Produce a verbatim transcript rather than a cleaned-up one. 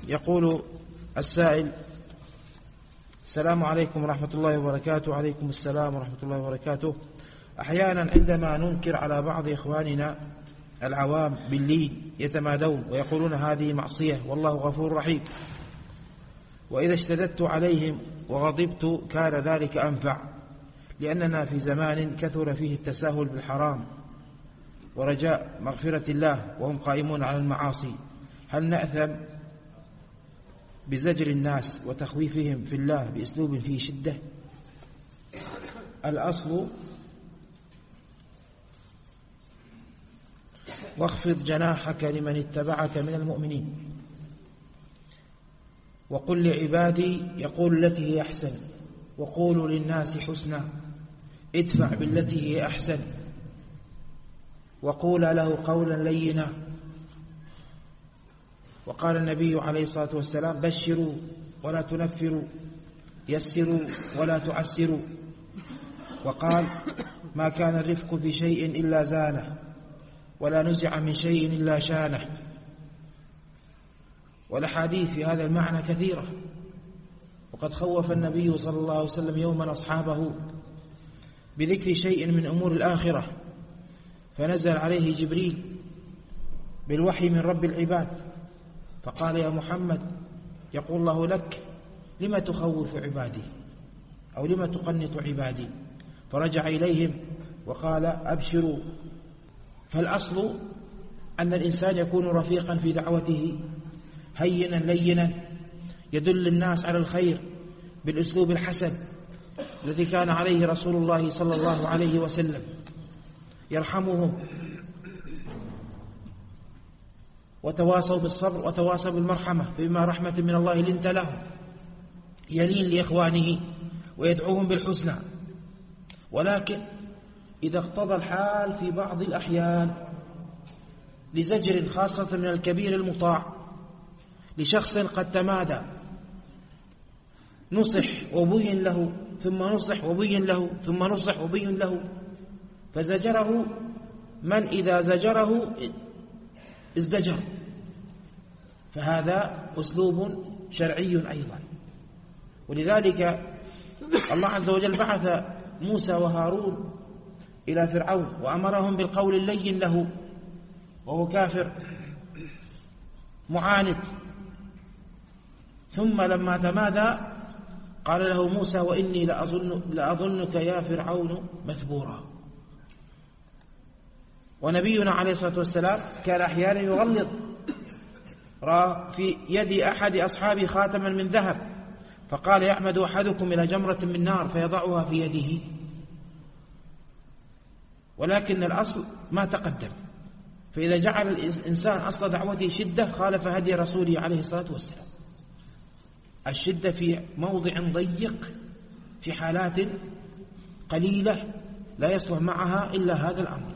يقول السائل: السلام عليكم ورحمة الله وبركاته. وعليكم السلام ورحمة الله وبركاته. أحيانا عندما ننكر على بعض إخواننا العوام باللين يتمادون ويقولون هذه معصية والله غفور رحيم، وإذا اشتددت عليهم وغضبت كان ذلك أنفع، لأننا في زمان كثر فيه التساهل بالحرام ورجاء مغفرة الله وهم قائمون على المعاصي. هل نأثم بزجر الناس وتخويفهم في الله بأسلوب فيه شدة؟ الأصل: واخفض جناحك لمن اتبعك من المؤمنين، وقل لعبادي يقول التي هي أحسن، وقولوا للناس حسنا، ادفع بالتي هي أحسن، وقول له قولا لينا. وقال النبي عليه الصلاة والسلام: بشروا ولا تنفروا، يسروا ولا تعسروا. وقال: ما كان الرفق في شيء إلا زانه، ولا نزع من شيء إلا شانه. والأحاديث في هذا المعنى كثيرة، وقد خوف النبي صلى الله عليه وسلم يوما أصحابه بذكر شيء من أمور الآخرة، فنزل عليه جبريل بالوحي من رب العباد فقال: يا محمد، يقول الله لك: لما تخوف عبادي أو لما تقنط عبادي؟ فرجع إليهم وقال: أبشروا. فالأصل أن الإنسان يكون رفيقا في دعوته، هينا لينا، يدل الناس على الخير بالأسلوب الحسن الذي كان عليه رسول الله صلى الله عليه وسلم، يرحمهم وتواصوا بالصبر وتواصوا بالمرحمة، فبما رحمة من الله لنت لهم، يلين لإخوانه ويدعوهم بالحسنى. ولكن إذا اقتضى الحال في بعض الأحيان لزجر خاصة من الكبير المطاع لشخص قد تمادى، نصح وبين له ثم نصح وبين له ثم نصح وبين له، فزجره من إذا زجره ازدجر، فهذا أسلوب شرعي أيضا. ولذلك الله عز وجل بعث موسى وهارون إلى فرعون وأمرهم بالقول اللين له وهو كافر معاند، ثم لما تمادى قال له موسى: وإني لأظن لأظنك يا فرعون مثبورا. ونبينا عليه الصلاة والسلام كان أحيانا يغلظ، رأى في يد أحد أصحابه خاتما من ذهب فقال: يعمد أحدكم إلى جمرة من نار فيضعها في يده. ولكن الأصل ما تقدم، فإذا جعل الإنسان أصل دعوته شدة خالف هدي رسوله عليه الصلاة والسلام. الشدة في موضع ضيق في حالات قليلة لا يصلح معها إلا هذا الأمر.